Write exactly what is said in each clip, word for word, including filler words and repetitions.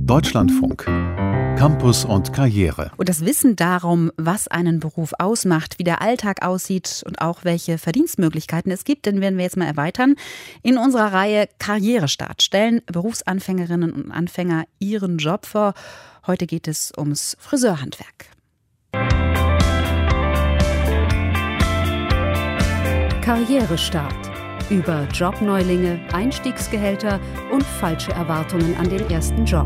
Deutschlandfunk. Campus und Karriere. Und das Wissen darum, was einen Beruf ausmacht, wie der Alltag aussieht und auch welche Verdienstmöglichkeiten es gibt, den werden wir jetzt mal erweitern. In unserer Reihe Karrierestart stellen Berufsanfängerinnen und Anfänger ihren Job vor. Heute geht es ums Friseurhandwerk. Karrierestart. Über Jobneulinge, Einstiegsgehälter und falsche Erwartungen an den ersten Job.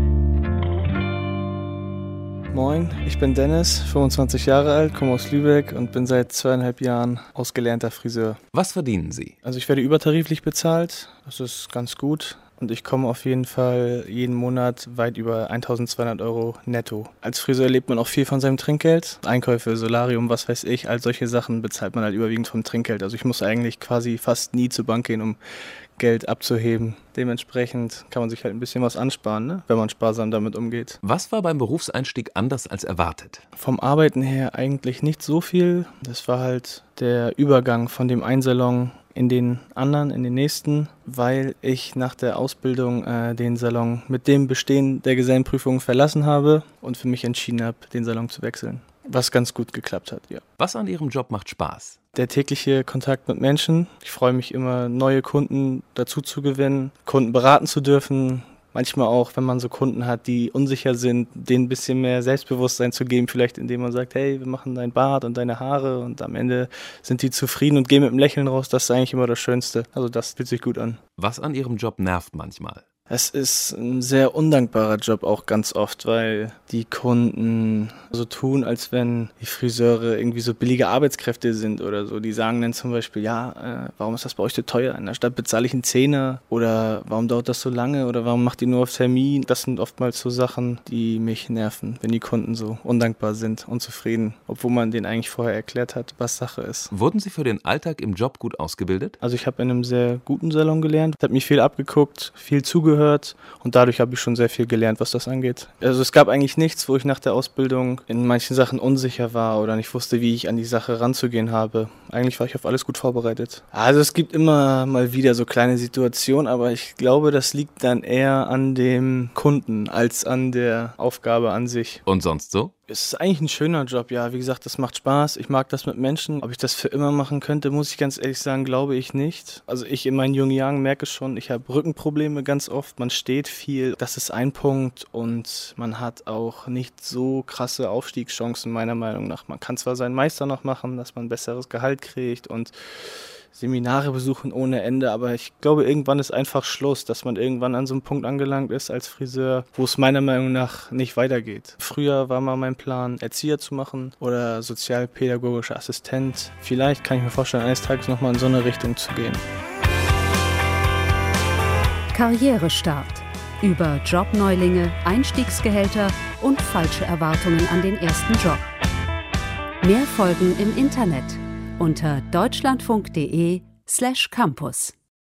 Moin, ich bin Dennis, fünfundzwanzig Jahre alt, komme aus Lübeck und bin seit zweieinhalb Jahren ausgelernter Friseur. Was verdienen Sie? Also ich werde übertariflich bezahlt, das ist ganz gut. Und ich komme auf jeden Fall jeden Monat weit über eintausendzweihundert Euro netto. Als Friseur lebt man auch viel von seinem Trinkgeld. Einkäufe, Solarium, was weiß ich, all solche Sachen bezahlt man halt überwiegend vom Trinkgeld. Also ich muss eigentlich quasi fast nie zur Bank gehen, um Geld abzuheben. Dementsprechend kann man sich halt ein bisschen was ansparen, ne? Wenn man sparsam damit umgeht. Was war beim Berufseinstieg anders als erwartet? Vom Arbeiten her eigentlich nicht so viel. Das war halt der Übergang von dem einen Salon in den anderen, in den nächsten, weil ich nach der Ausbildung äh, den Salon mit dem Bestehen der Gesellenprüfung verlassen habe und für mich entschieden habe, den Salon zu wechseln. Was ganz gut geklappt hat, ja. Was an Ihrem Job macht Spaß? Der tägliche Kontakt mit Menschen. Ich freue mich immer, neue Kunden dazu zu gewinnen, Kunden beraten zu dürfen. Manchmal auch, wenn man so Kunden hat, die unsicher sind, denen ein bisschen mehr Selbstbewusstsein zu geben, vielleicht indem man sagt, hey, wir machen dein Bart und deine Haare und am Ende sind die zufrieden und gehen mit einem Lächeln raus. Das ist eigentlich immer das Schönste. Also das fühlt sich gut an. Was an Ihrem Job nervt manchmal? Es ist ein sehr undankbarer Job auch ganz oft, weil die Kunden so tun, als wenn die Friseure irgendwie so billige Arbeitskräfte sind oder so. Die sagen dann zum Beispiel, ja, äh, warum ist das bei euch so teuer? In der Stadt bezahle ich einen Zehner oder warum dauert das so lange oder warum macht ihr nur auf Termin? Das sind oftmals so Sachen, die mich nerven, wenn die Kunden so undankbar sind, unzufrieden, obwohl man denen eigentlich vorher erklärt hat, was Sache ist. Wurden Sie für den Alltag im Job gut ausgebildet? Also ich habe in einem sehr guten Salon gelernt, habe mich viel abgeguckt, viel zugehört. Und dadurch habe ich schon sehr viel gelernt, was das angeht. Also es gab eigentlich nichts, wo ich nach der Ausbildung in manchen Sachen unsicher war oder nicht wusste, wie ich an die Sache ranzugehen habe. Eigentlich war ich auf alles gut vorbereitet. Also es gibt immer mal wieder so kleine Situationen, aber ich glaube, das liegt dann eher an dem Kunden als an der Aufgabe an sich. Und sonst so? Es ist eigentlich ein schöner Job, ja. Wie gesagt, das macht Spaß. Ich mag das mit Menschen. Ob ich das für immer machen könnte, muss ich ganz ehrlich sagen, glaube ich nicht. Also ich in meinen jungen Jahren merke schon, ich habe Rückenprobleme ganz oft. Man steht viel. Das ist ein Punkt und man hat auch nicht so krasse Aufstiegschancen meiner Meinung nach. Man kann zwar seinen Meister noch machen, dass man ein besseres Gehalt kriegt und Seminare besuchen ohne Ende, aber ich glaube, irgendwann ist einfach Schluss, dass man irgendwann an so einem Punkt angelangt ist als Friseur, wo es meiner Meinung nach nicht weitergeht. Früher war mal mein Plan, Erzieher zu machen oder sozialpädagogischer Assistent. Vielleicht kann ich mir vorstellen, eines Tages nochmal in so eine Richtung zu gehen. Karrierestart. Über Jobneulinge, Einstiegsgehälter und falsche Erwartungen an den ersten Job. Mehr Folgen im Internet unter deutschlandfunk punkt de slash campus.